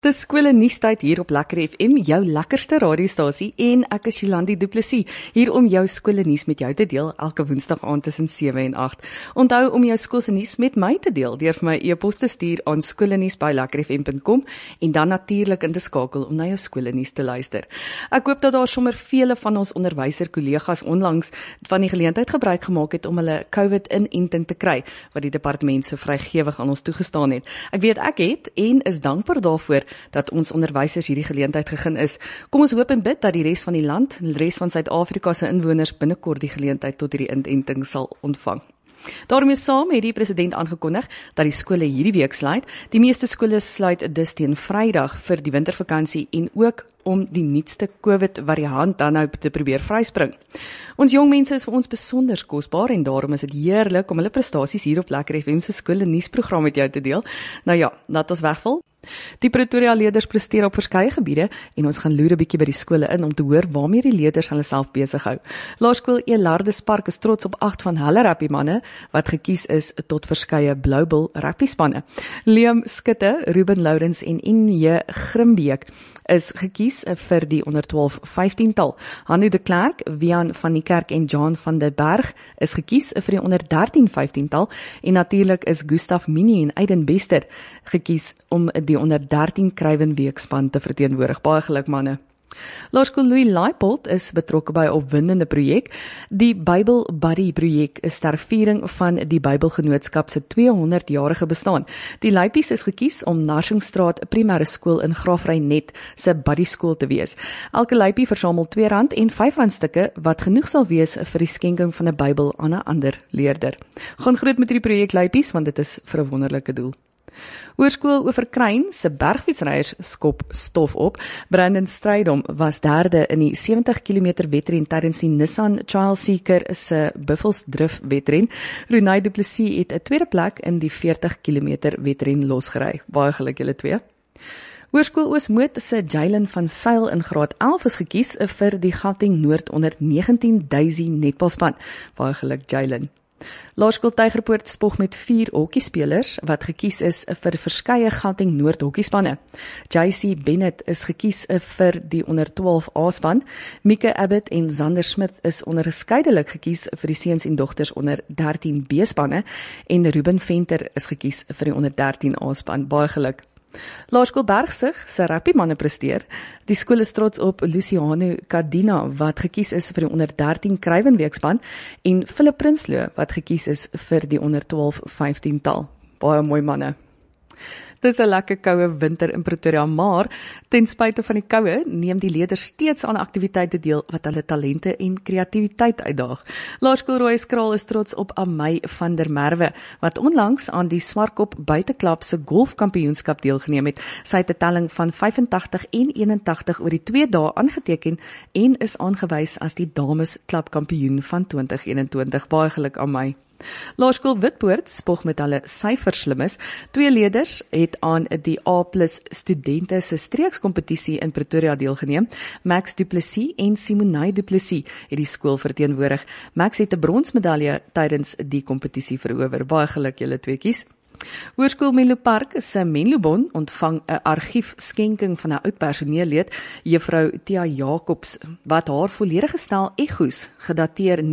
Dis skole nuustyd hier op Lekker FM, jou lekkerste radiostasie en ek is Jolandi Du Plessis, hier om jou skole nuus met jou te deel elke woensdag aand tussen 7 en 8. Onthou om jou skoolse nuus met my te deel deur vir my e-pos te stuur aan skolenuus@lekkerfm.com en dan natuurlik in te skakel om na jou skole nuus te luister. Ek hoop dat daar sommer vele van ons onderwyser-kollegas onlangs van die geleentheid gebruik gemaak het om hulle COVID-inenting te kry wat die departement so vrygewig aan ons toegestaan het. Ek weet ek het en is dankbaar daarvoor dat ons onderwysers hierdie geleentheid gegee is. Kom ons hoop en bid dat die res van die land en die res van Suid-Afrika se inwoners binnekort die geleentheid tot hierdie inenting sal ontvang. Daarmee saam het die president aangekondig dat die skole hierdie week sluit. Die meeste skole sluit dus teen Vrydag vir die wintervakansie en ook om die nuutste COVID-variant dan nou te probeer vryspring. Ons jong mense is vir ons besonder kosbaar en daarom is dit heerlik om hulle prestasies hier op Lekker FM se skole nuusprogram met jou te deel. Nou ja, laat ons wegval. Die Pretoria leerders presteer op verskeie gebiede en ons gaan loer 'n bietjie by die skole in om te hoor waarmee die leerders hulle self besig hou. Laerskool Elardus Park is trots op 8 van hulle rugbymanne wat gekies is tot verskeie Bloubil rugbyspanne. Liam Skutte, Ruben Lourens en Inje Grimbeek is gekies vir die onder 12 15-tal. Hanno de Klerk, Wian van die Kerk en John van der Berg is gekies vir die onder 13 15-tal en natuurlik is Gustaf Mini en Aiden Bester gekies om die onder 13 Kruiwenweekspan te verteenwoordig. Baie geluk manne. Laerskool Louis Leipold is betrokke by 'n opwindende projek. Die Bible Buddy projek is ter viering van die Bybelgenootskap se 200-jarige bestaan. Die Leipies is gekies om Narsingstraat Primêre Skool in Graafrenet se buddy skool te wees. Elke Leipie versamel R2 en R5 stukke wat genoeg sal wees vir die skenking van 'n Bybel aan 'n ander leerder. Gaan groot met hierdie projek Leipies want dit is vir 'n wonderlike doel. Hoërskool Oeverkruin se bergfietsryers skop stof op. Brandon Strydom was derde in die 70 km wedren tydens die Nissan Child Seeker se Buffelsdrift wedren. Renay Du Plessis het 'n tweede plek in die 40 km wedren losgery. Baie geluk julle twee. Hoërskool Oosmoed se Jalen van Sail in graad 11 is gekies vir die Gauteng Noord onder 19 Daisy netbalspan. Baie geluk Jalen. Laerskool Tygerpoort spog met 4 hokkiespelers wat gekies is vir verskeie Gauteng Noord hokkiespanne. JC Bennett is gekies vir die onder 12 A-span. Mieke Abbott en Zander Smith is onderskeidelik gekies vir die seuns en dogters onder 13 B-spanne en Ruben Venter is gekies vir die onder 13 A-span. Baie geluk. Laerskool Bergsig se rugbymanne presteer. Die skool is trots op Luciano Cardina wat gekies is vir die onder 13 Kruiwenweekspan en Philip Prinsloo wat gekies is vir die onder 12 15-tal. Baie mooi manne. Dis 'n lekker koue winter in Pretoria, maar ten spyte van die koue neem die leerders steeds aan aktiwiteite deel wat hulle talente en kreatiwiteit uitdaag. Laerskool Rooieskraal is trots op Amay van der Merwe wat onlangs aan die Swartkop Buiteklub se golfkampioenskap deelgeneem het. Sy het 'n telling van 85 en 81 oor die 2 dae aangeteken en is aangewys as die dames klubkampioen van 2021. Baie geluk Amay. Laerskool Witpoort spog met hulle syferslimmes. 2 leerders het aan die A+ studente se streekskompetisie in Pretoria deelgeneem. Max Du Plessis en Simonay Du Plessis het die skool verteenwoordig. Max het 'n bronsmedalje tydens die kompetisie verower. Baie geluk julle tweeetjies. Hoërskool Menlo Park se Menlobon ontvang 'n argiefskenking van 'n oud personeellid, Juffrou Tia Jacobs, wat haar volledige stel egos gedateer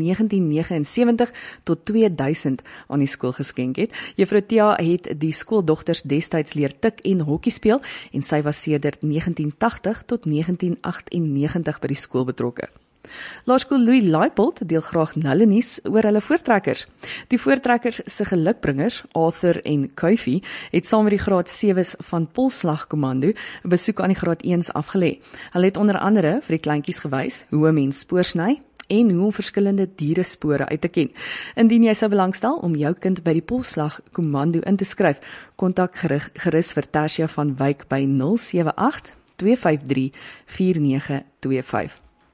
1979 tot 2000 aan die skool geskenk het. Juffrou Tia het die skooldogters destyds leer tik en hokkie speel en sy was sedert 1980 tot 1998 by die skool betrokke. Laerskool Louis Leipold deel graag nulle nuus oor hulle voortrekkers. Die voortrekkers se gelukbringers, Arthur en Kofi, het saam met die graad 7's van Polslagkommando 'n besoek aan die graad 1's afgelê. Hulle het onder andere vir die kleintjies gewys hoe 'n mens spoor sny en hoe om verskillende dierespore uit te ken. Indien jy sou belangstel om jou kind by die Polslagkommando in te skryf, kontak gerus vir Tersia van Wyk by 078 253 4925.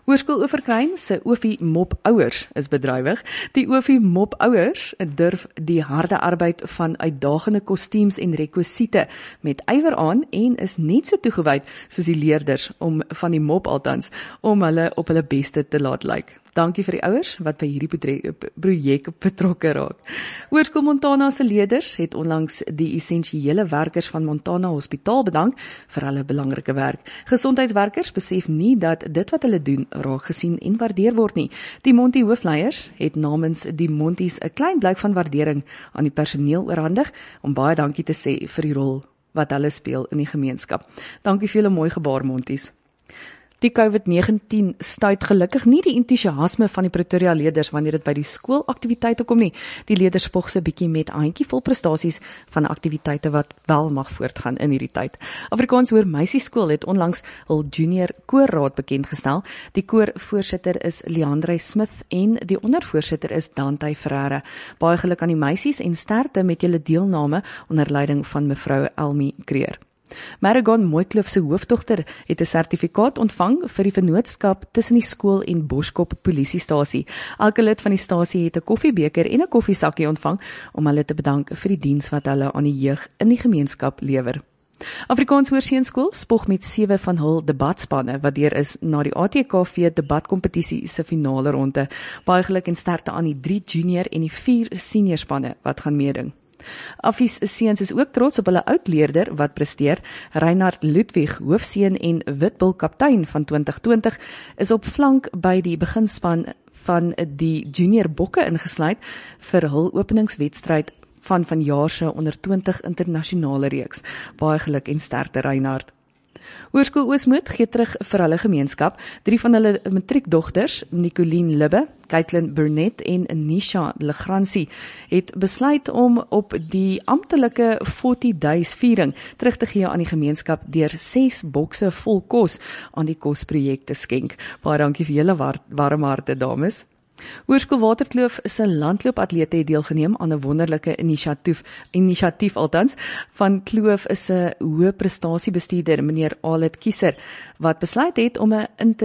Hoërskool Oeverkruin se Oefie Mop ouers is bedrywig. Die Oefie Mop ouers durf die harde arbeid van uitdagende kostuums en rekwisiete met ywer aan en is net so toegewyd soos die leerders van die mop althans om hulle op hulle beste te laat lyk. Dankie vir die ouers wat by hierdie projek betrokke raak. Hoërskool Montana se leerders het onlangs die essensiële werkers van Montana Hospitaal bedank vir hulle belangrike werk. Gesondheidswerkers besef nie dat dit wat hulle doen raak gesien en waardeer word nie. Die Monty hoofleiers het namens die Monties 'n klein blyk van waardering aan die personeel oorhandig om baie dankie te sê vir die rol wat hulle speel in die gemeenskap. Dankie vir julle mooi gebaar, Monties. Die COVID-19 stuit gelukkig nie die entoesiasme van die Pretoria leerders wanneer dit by die skoolaktiwiteite kom nie. Die leerders spog se bietjie met handjievol prestasies van aktiwiteite wat wel mag voortgaan in hierdie tyd. Afrikaans Hoër Meisieskool het onlangs hul junior koorraad bekendgestel. Die koorvoorsitter is Leandre Smith en die ondervoorsitter is Dante Ferreira. Baie geluk aan die meisies en sterkte met julle deelname onder leiding van mevrou Elmi Kreer. Maragon Mooikloof se hoofdogter het 'n sertifikaat ontvang vir die vennootskap tussen die skool en Boskop polisiestasie. Elke lid van die stasie het 'n koffiebeker en 'n koffiesakkie ontvang om hulle te bedank vir die diens wat hulle aan die jeug in die gemeenskap lewer. Afrikaans Hoërseunskool spog met 7 van hul debatspanne wat deur is na die ATKV debatkompetisie se finale ronde. Baie geluk en sterkte aan die 3 junior en die 4 senior spanne wat gaan meeding. Affies seuns is ook trots op hulle oudleerder wat presteer. Reinhard Ludwig, hoofseun en Witbul kaptein van 2020, is op flank by die beginspan van die junior bokke ingesluit vir hul openingswedstryd van vanjaar se onder 20 internasionale reeks. Baie geluk en sterkte Reinhard. Hoërskool Oosmoed gee terug vir hulle gemeenskap. 3 van hulle matriekdogters, Nicoline Libbe, Caitlin Burnett en Nisha Legrandsie, het besluit om op die amptelike 40 Days viering terug te gee aan die gemeenskap deur 6 bokse vol kos aan die kosprojek te skenk. Baie dankie vir julle warm harte, dames. Hoërskool Waterkloof se landloopatlete het deelgeneem aan 'n wonderlike inisiatief althans van Kloof is 'n hoë prestasiebestuurder, meneer Alet Kieser, wat besluit het om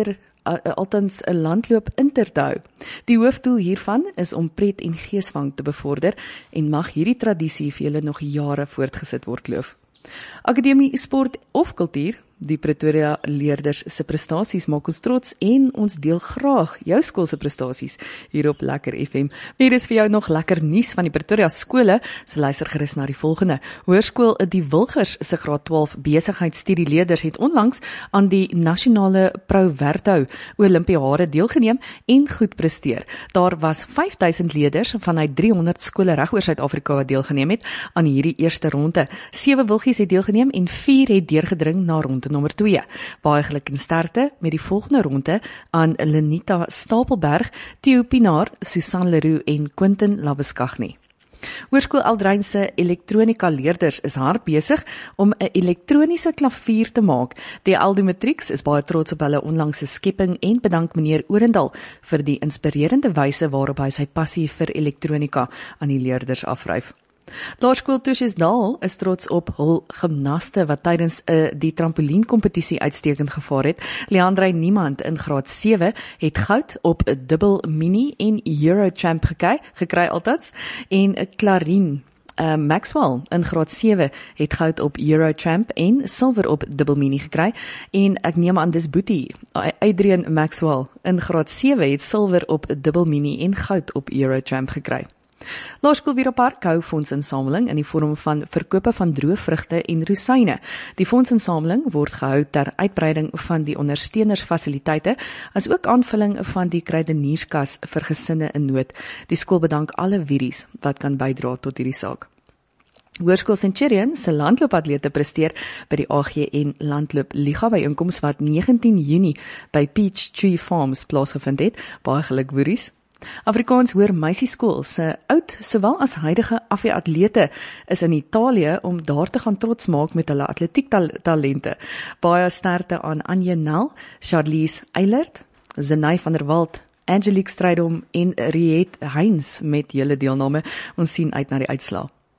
'n landloop inter te hou. Die hoofdoel hiervan is om pret en geesvang te bevorder en mag hierdie tradisie vir julle nog jare voortgesit word, Kloof. Akademie Sport of Kultuur, die Pretoria leerders se prestasies maak ons trots en ons deel graag jou skool se prestasies hier op Lekker FM. Hier is vir jou nog lekker nuus van die Pretoria skole, so luister gerus na die volgende. Hoërskool Die Wilgers se graad 12 besigheidsstudieleerders het onlangs aan die nasionale Proverto Olimpiade deelgeneem en goed presteer. Daar was 5000 leerders vanuit 300 skole regoor Suid-Afrika wat deelgeneem het aan hierdie eerste ronde. 7 wilgies het deelgeneem en 4 het deurgedring na ronde nommer 2. Baie geluk en sterkte met die volgende ronde aan Lenita Stapelberg, Theo Pinaar, Susan Leroux en Quentin Labeskagni. Hoërskool Aldrein se elektronika leerders is hard besig om 'n elektroniese klavier te maak. Die Aldo Matrix is baie trots op hulle onlangse skepping en bedank meneer Orendal vir die inspirerende wyse waarop hy sy passie vir elektronika aan die leerders afryf. Laerskool Tosjesdal is trots op hul gimnaste wat tydens die trampolienkompetisie uitstekend gevaar het. Leandre Niemand in graad 7 het goud op 'n dubbel mini en Eurochamp gekry althans, en Clarine Maxwell in graad 7 het goud op Eurochamp en silwer op dubbel mini gekry, en ek neem aan dis Boetie, Adrian Maxwell in graad 7 het silwer op dubbel mini en goud op Eurochamp gekry. Laerskool Wieroopark hou fondsinsameling in die vorm van verkope van droë vrugte en rosyne. Die fondsinsameling word gehou ter uitbreiding van die ondersteunersfasiliteite, as ook aanvulling van die kruidenierskas vir gesinne in nood. Die skool bedank alle wieries wat kan bydra tot hierdie saak. Hoërskool Centurion se landloopatlete presteer by die AGN Landloop Liga byeenkoms wat 19 Junie by Peachtree Farms plaasgevind het. Baie geluk wieries. Afrikaans Hoër Meisieskool se oud sowel as huidige afweeratlete is in Italië om daar te gaan trots maak met hulle atletiektalente. Baie sterkte aan Anje Nel, Charlize Eilert, Zenay van der Walt, Angelique Strydom en Riet Heinz met julle deelname. Ons sien uit na die uitslae.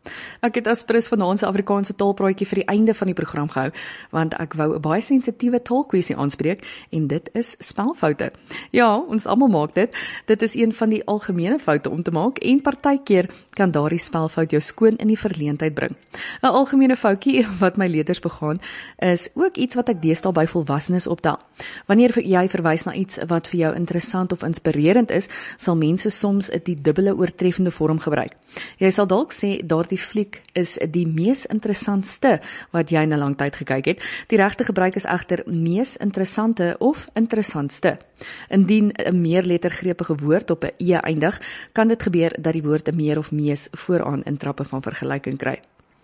Ek het as prins vanaand se Afrikaanse taalpraatjie vir die einde van die program gehou, want ek wou 'n baie sensitiewe taalkwessie aanspreek en dit is spelfoute. Ja, ons almal maak dit. Dit is een van die algemene foute om te maak en partykeer kan daardie spelfout jou skoon in die verleentheid bring. 'n Algemene foutjie wat my leerders begaan is ook iets wat ek deesdae by volwassenes optel. Wanneer jy verwys na iets wat vir jou interessant of inspirerend is, sal mense soms die dubbele oortreffende vorm gebruik. Jy sal dalk sê daardie fliek is die mees interessantste wat jy in 'n lang tyd gekyk het. Die regte gebruik is egter mees interessante of interessantste. Indien 'n meerlettergrepige woord op 'n e eindig, kan dit gebeur dat die woord 'n meer of mees vooraan in trappe van vergelyking kry.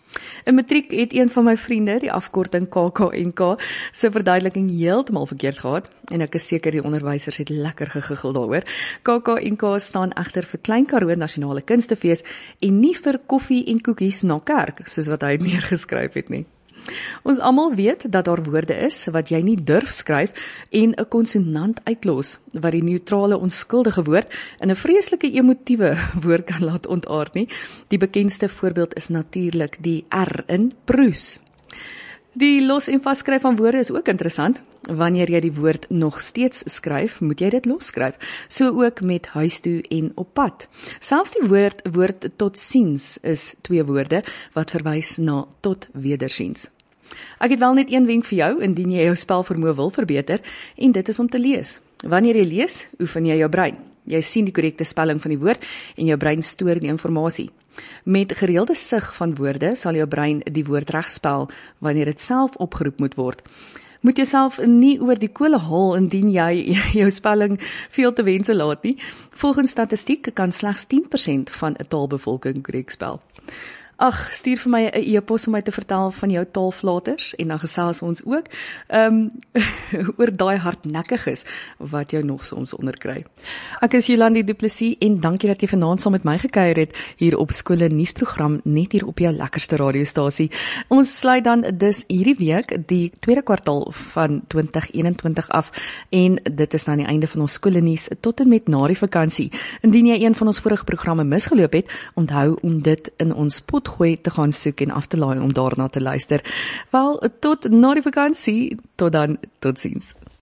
In matriek het een van my vriende die afkorting KAK&K se verduideliking heeltemal verkeerd gehad en ek is seker die onderwysers het lekker gegiggel daaroor. KAK&K staan egter vir Klein Karoo Nasionale Kunstefees en nie vir koffie en koekies na kerk, soos wat hy het neergeskryf het nie. Ons almal weet dat daar woorde is wat jy nie durf skryf en 'n konsonant uitlos, wat die neutrale onskuldige woord in 'n vreeslike emotiewe woord kan laat ontaard nie. Die bekendste voorbeeld is natuurlik die R in proes. Die los en vasskryf van woorde is ook interessant. Wanneer jy die woord nog steeds skryf, moet jy dit losskryf. So ook met huis toe en op pad. Selfs die woord tot ziens is 2 woorde wat verwys na tot wederziens. Ek het wel net een wenk vir jou indien jy jou spelvermoë wil verbeter en dit is om te lees. Wanneer jy lees, oefen jy jou brein. Jy sien die korrekte spelling van die woord en jou brein stoor die inligting. Met gereelde sig van woorde sal jou brein die woord regspel wanneer dit self opgeroep moet word. Moet jouself nie oor die kole haal indien jy jou spelling veel te wense laat nie. Volgens statistiek kan slegs 10% van 'n taalbevolking korrek spel. Ag, stuur vir my 'n e-pos om my te vertel van jou taalflaters en dan gesels ons ook oor daai hardnekkiges wat jou nog soms onderkry. Ek is Jolandi Du Plessis en dankie dat jy vanaand saam met my gekuier het hier op Skole Nuusprogram net hier op jou lekkerste radiostasie. Ons sluit dan dus hierdie week die tweede kwartaal van 2021 af en dit is dan die einde van ons Skole Nuus tot en met na die vakansie. Indien jy een van ons vorige programme misgeloop het, onthou om dit in ons potgooi te gaan soek en af te laai om daarna te luister. Wel, tot na die vakansie, tot dan, totsiens.